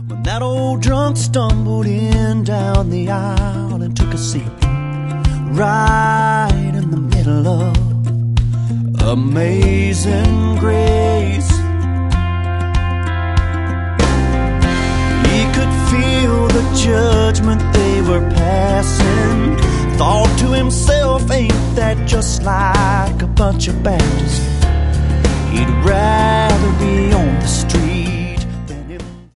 when that old drunk stumbled in down the aisle and took a seat right in the middle of Amazing Grace. He could feel the judgment they were passing. Thought to himself, ain't that just like a bunch of Baptists? He'd rather be on the street